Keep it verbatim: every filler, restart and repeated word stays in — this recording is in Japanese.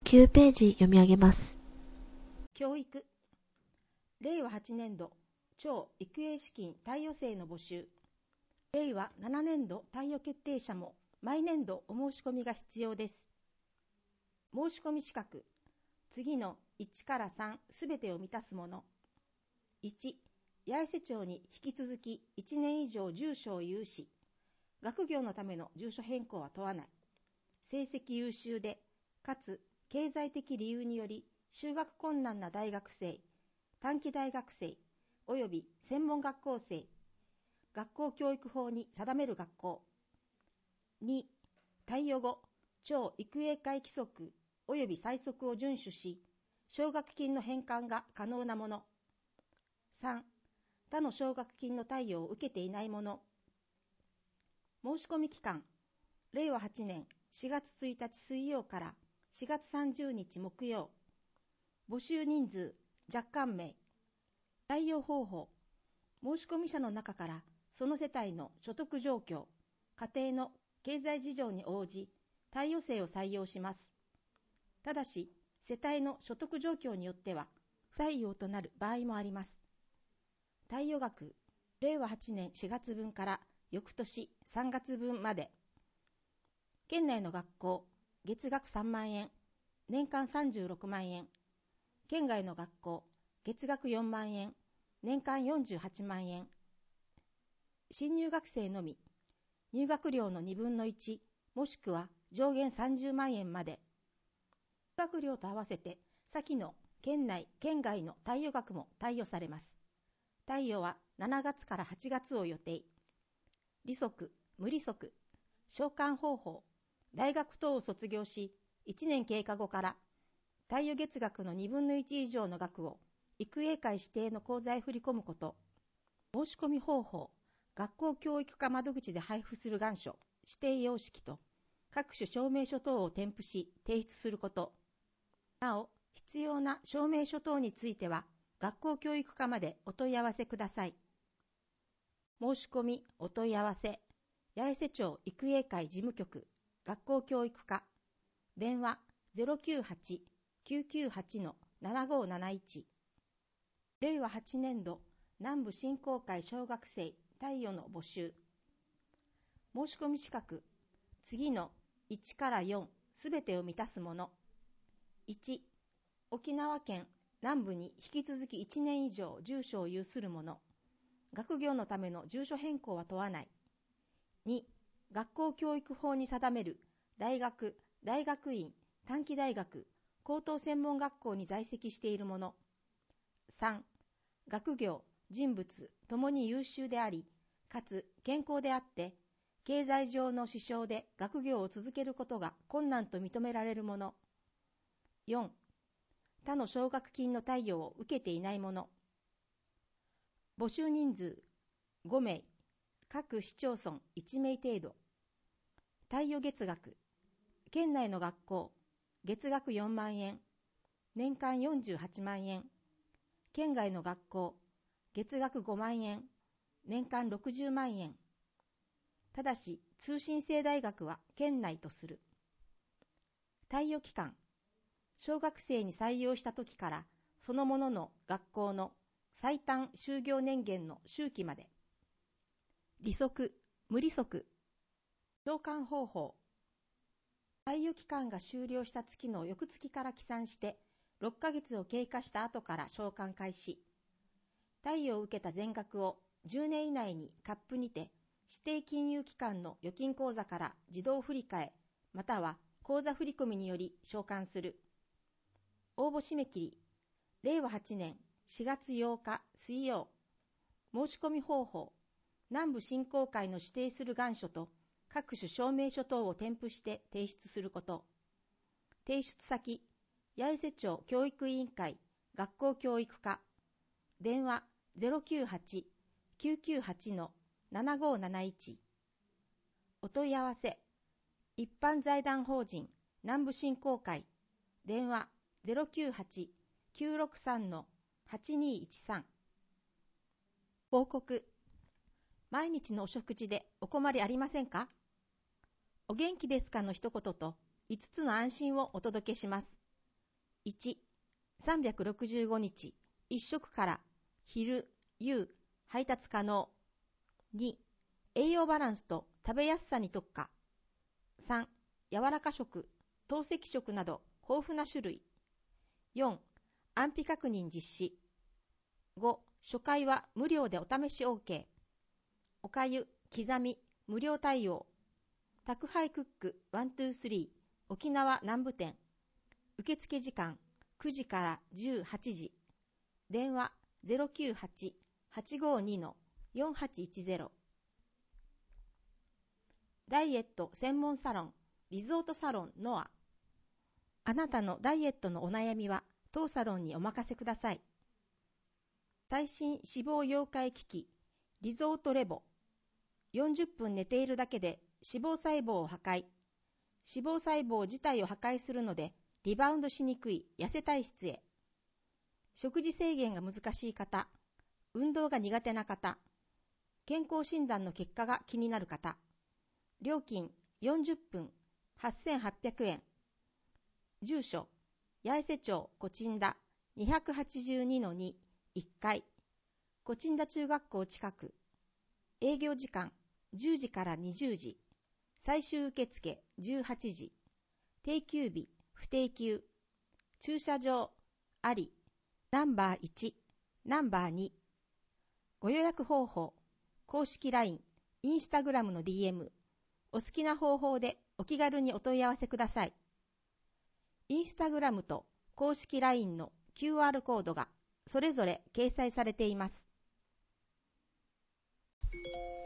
きゅうページ読み上げます。 教育。れいわはちねん度超育英資金貸与制の募集。れいわななねん度貸与決定者も毎年度お申し込みが必要です。申し込み資格。次のいちからさんすべてを満たすもの。いち、八重瀬町に引き続きいちねん以上住所を有し、学業のための住所変更は問わない。成績優秀で、かつ経済的理由により就学困難な大学生、短期大学生、および専門学校生、学校教育法に定める学校。に、貸与後、超育英会規則および歳則を遵守し、奨学金の返還が可能なもの。さん、他の奨学金の貸与を受けていないもの。申し込み期間、れいわはちねんしがつついたち水曜からしがつさんじゅうにち木曜。募集人数、若干名。貸与方法、申し込み者の中からその世帯の所得状況、家庭の経済事情に応じ、貸与制を採用します。ただし、世帯の所得状況によっては、不対応となる場合もあります。貸与額、れいわはちねんしがつぶんから翌年さんがつぶんまで。県内の学校、月額さんまんえん、年間さんじゅうろくまんえん。県外の学校、月額よんまんえん、年間よんじゅうはちまんえん。新入学生のみ、入学料のにぶんのいち、もしくは上限さんじゅうまんえんまで。入学料と合わせて、先の県内、県外の貸与額も貸与されます。貸与はしちがつからはちがつを予定。利息、無利息、償還方法、大学等を卒業し、いちねん経過後から貸与月額のにぶんのいち以上の額を育英会指定の口座へ振り込むこと。申し込み方法、学校教育課窓口で配布する願書、指定様式と各種証明書等を添付し提出すること。なお、必要な証明書等については学校教育課までお問い合わせください。申し込みお問い合わせ、八重瀬町育英会事務局、学校教育課、電話 ゼロきゅうはち きゅうきゅうはち ななごーなないち。れいわはちねん度南部振興会小学生貸与の募集。申し込み資格、次のいちからよんすべてを満たすもの。いち、沖縄県南部に引き続きいちねん以上住所を有する者。学業のための住所変更は問わない。に、学校教育法に定める大学、大学院、短期大学、高等専門学校に在籍している者。さん、学業、人物ともに優秀であり、かつ健康であって、経済上の支障で学業を続けることが困難と認められる者。よん、他の奨学金の貸与を受けていない者。募集人数ごめい、各市町村いちめい程度。貸与月額、県内の学校、月額よんまんえん、年間よんじゅうはちまんえん。県外の学校、月額ごまんえん、年間ろくじゅうまんえん。ただし、通信制大学は県内とする。貸与期間、小学生に採用した時から、そのものの学校の最短就業年限の周期まで。利息、無利息、償還方法。貸与期間が終了した月の翌月から起算して、ろっかげつを経過した後から償還開始。貸与を受けた全額をじゅうねん以内にカップにて、指定金融機関の預金口座から自動振り替え、または口座振込により償還する。応募締め切り、れいわはちねんしがつようか水曜。申し込み方法、南部振興会の指定する願書と各種証明書等を添付して提出すること。提出先、八重瀬町教育委員会学校教育課、電話 ゼロきゅうはち きゅうきゅうはち ななごーなないち。お問い合わせ、一般財団法人南部振興会、電話 ゼロきゅうはち きゅうろくさん はちにいちさん。報告、毎日のお食事でお困りありませんか？お元気ですかの一言といつつの安心をお届けします。 いち、さんびゃくろくじゅうごにちいっ食から昼、夕、配達可能。に、栄養バランスと食べやすさに特化。さん、柔らか食、透析食など豊富な種類。よん、安否確認実施。ご、初回は無料でお試し OK。おかゆ、刻み、無料対応。宅配クックいちにさん沖縄南部店。受付時間くじからじゅうはちじ。電話 ゼロきゅうはち はちごに よんはちいちゼロ。ダイエット専門サロン、リゾートサロンノア。あなたのダイエットのお悩みは当サロンにお任せください。最新脂肪溶解機器、リゾートレボ。よんじゅっぷん寝ているだけで脂肪細胞を破壊。脂肪細胞自体を破壊するのでリバウンドしにくい痩せ体質へ。食事制限が難しい方、運動が苦手な方、健康診断の結果が気になる方。料金よんじゅっぷんはっせんはっぴゃくえん。住所、八重瀬町小鎮田 にひゃくはちじゅうにのに いっかい。小鎮田中学校近く。営業時間じゅうじからにじゅうじ。最終受付じゅうはちじ。定休日不定休。駐車場あり。ナンバーいち、ナンバーに。ご予約方法、公式 ライン、インスタグラムの ディーエム。お好きな方法でお気軽にお問い合わせください。インスタグラムと公式 ライン の キューアール コードがそれぞれ掲載されています。